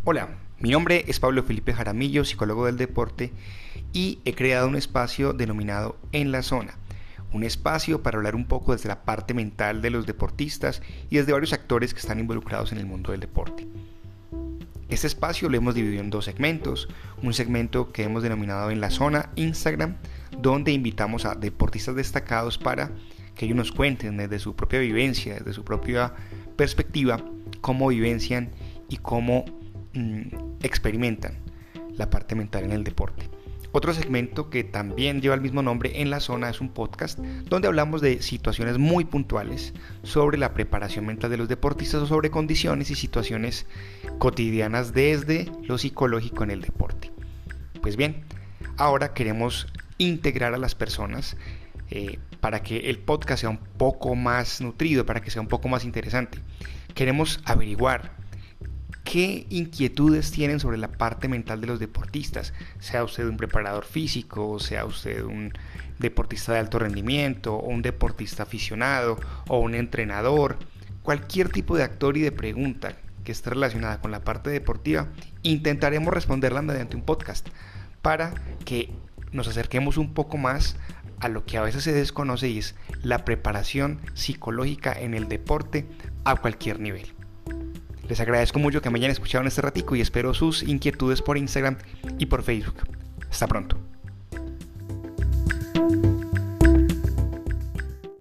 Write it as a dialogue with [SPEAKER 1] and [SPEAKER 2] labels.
[SPEAKER 1] Hola, mi nombre es Pablo Felipe Jaramillo, psicólogo del deporte, y he creado un espacio denominado En la Zona, un espacio para hablar un poco desde la parte mental de los deportistas y desde varios actores que están involucrados en el mundo del deporte. Este espacio lo hemos dividido en dos segmentos, un segmento que hemos denominado En la Zona Instagram, donde invitamos a deportistas destacados para que ellos nos cuenten desde su propia vivencia, desde su propia perspectiva, cómo vivencian y cómo experimentan la parte mental en el deporte. Otro segmento que también lleva el mismo nombre, En la Zona, es un podcast donde hablamos de situaciones muy puntuales sobre la preparación mental de los deportistas o sobre condiciones y situaciones cotidianas desde lo psicológico en el deporte. Pues bien, ahora queremos integrar a las personas para que el podcast sea un poco más nutrido, para que sea un poco más interesante. Queremos averiguar ¿qué inquietudes tienen sobre la parte mental de los deportistas? Sea usted un preparador físico, sea usted un deportista de alto rendimiento, o un deportista aficionado, o un entrenador, cualquier tipo de actor y de pregunta que esté relacionada con la parte deportiva, intentaremos responderla mediante un podcast para que nos acerquemos un poco más a lo que a veces se desconoce y es la preparación psicológica en el deporte a cualquier nivel. Les agradezco mucho que me hayan escuchado en este ratico y espero sus inquietudes por Instagram y por Facebook. Hasta pronto.